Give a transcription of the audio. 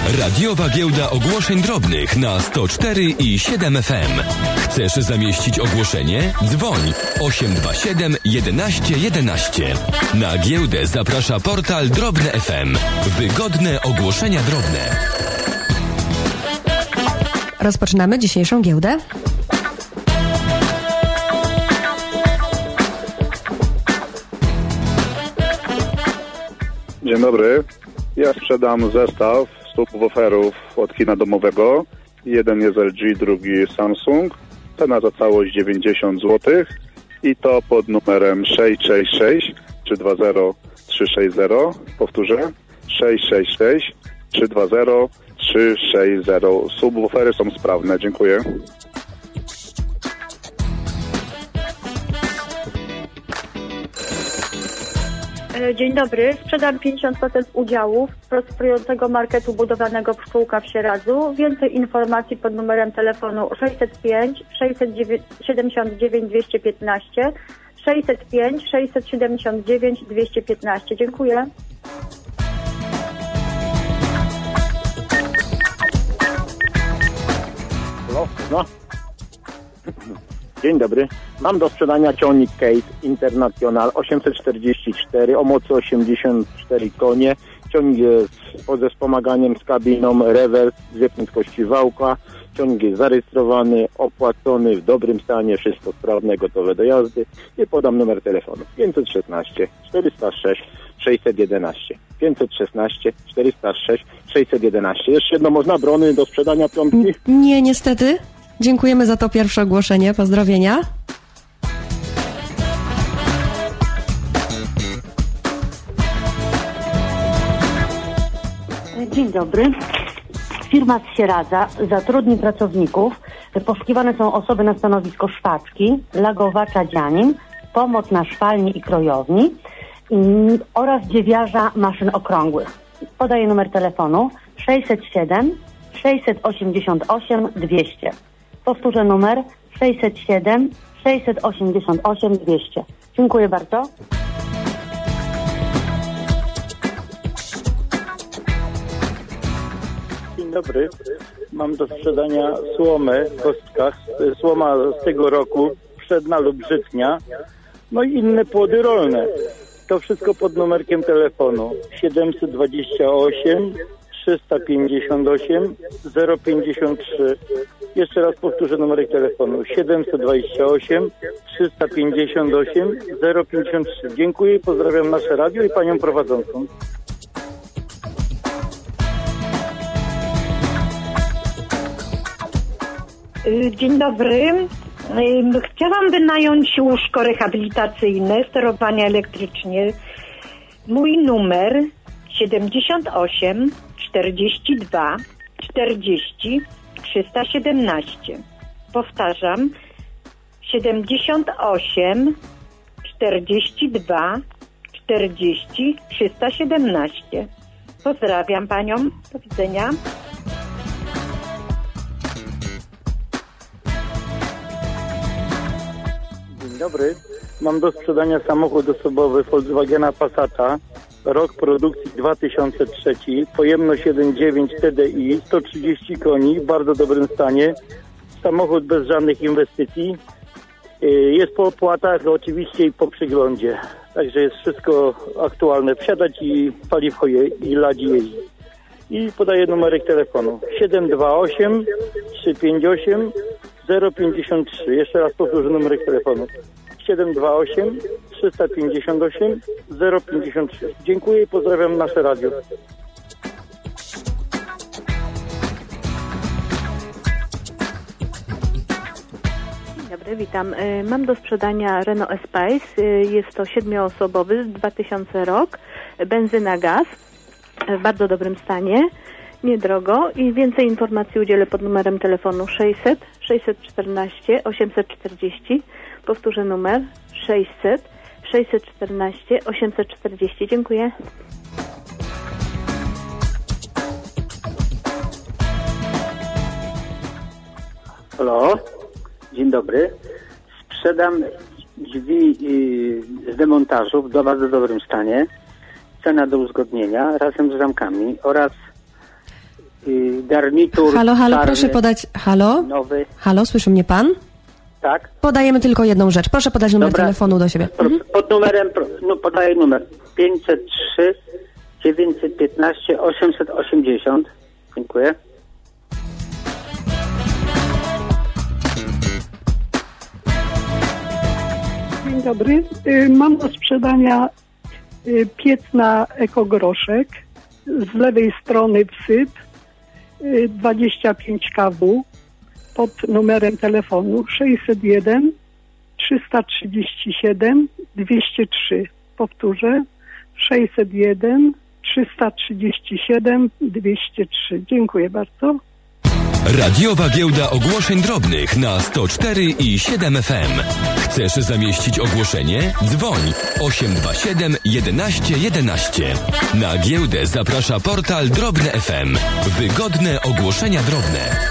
Radiowa giełda ogłoszeń drobnych na 104,7 FM. Chcesz zamieścić ogłoszenie? Dzwoń 827 11 11. Na giełdę zaprasza portal Drobne FM. Wygodne ogłoszenia drobne. Rozpoczynamy dzisiejszą giełdę. Dzień dobry. Ja sprzedam zestaw subwooferów od kina domowego. Jeden jest LG, drugi Samsung. Cena za całość 90 zł. I to pod numerem 666 320 360. Powtórzę. 666 320 360. Subwoofery są sprawne. Dziękuję. Dzień dobry. Sprzedam 50% udziałów prosperującego marketu budowlanego Pszczółka w Sieradzu. Więcej informacji pod numerem telefonu 605 679 215 605 679 215. Dziękuję. No. Dzień dobry. Mam do sprzedania ciągnik Case International 844 o mocy 84 konie. Ciągnik jest ze wspomaganiem z kabiną, rewers, dwie prędkości wałka. Ciągnik jest zarejestrowany, opłacony, w dobrym stanie, wszystko sprawne, gotowe do jazdy. I podam numer telefonu 516 406 611. 516 406 611. Jeszcze jedno można, brony do sprzedania piątki? Nie, niestety. Dziękujemy za to pierwsze ogłoszenie. Pozdrowienia. Dzień dobry. Firma z Sieradza zatrudni pracowników. Poszukiwane są osoby na stanowisko szwaczki, lagowacza dzianin, pomoc na szwalni i krojowni oraz dziewiarza maszyn okrągłych. Podaję numer telefonu 607 688 200. Powtórzę numer 607 688 200. Dziękuję bardzo. Dzień dobry. Mam do sprzedania słomę w kostkach. Słoma z tego roku, przedna lub żytnia. No i inne płody rolne. To wszystko pod numerkiem telefonu 728 358 053. Jeszcze raz powtórzę numerek telefonu 728 358 053. Dziękuję i pozdrawiam nasze radio i panią prowadzącą. Dzień dobry. Chciałam wynająć łóżko rehabilitacyjne, sterowanie elektrycznie. Mój numer 78 42 40 317. Powtarzam 78 42 40 317. Pozdrawiam panią. Do widzenia. Dzień dobry. Mam do sprzedania samochód osobowy Volkswagena Passata. Rok produkcji 2003, pojemność 1.9 TDI, 130 koni, w bardzo dobrym stanie. Samochód bez żadnych inwestycji. Jest po opłatach oczywiście i po przyglądzie. Także jest wszystko aktualne. Wsiadać i paliwko i ladzi jeździ. I podaję numerek telefonu 728 358 053. Jeszcze raz powtórzę numerek telefonu 728 358 053. Dziękuję i pozdrawiam nasze radio. Dzień dobry, witam. Mam do sprzedania Renault Espace. Jest to 7-osobowy, 2000 rok, benzyna, gaz, w bardzo dobrym stanie, niedrogo i więcej informacji udzielę pod numerem telefonu 600 614 840. Powtórzę numer 600 614 840. Dziękuję. Halo, dzień dobry. Sprzedam drzwi z demontażu w bardzo dobrym stanie. Cena do uzgodnienia razem z zamkami oraz garnitur Halo, czarny, proszę podać... Halo? nowy. Halo, słyszy mnie pan? Tak? Podajemy tylko jedną rzecz. Proszę podać numer telefonu do siebie. Pod numerem, podaję numer 503 915 880. Dziękuję. Dzień dobry. Mam do sprzedania piec na ekogroszek. Z lewej strony wsyp 25 kW pod numerem telefonu 601 337 203. Powtórzę 601 337 203. Dziękuję bardzo. Radiowa Giełda Ogłoszeń Drobnych na 104,7 FM. Chcesz zamieścić ogłoszenie? Dzwoń 827 11 11. Na giełdę zaprasza portal Drobne FM. Wygodne ogłoszenia drobne.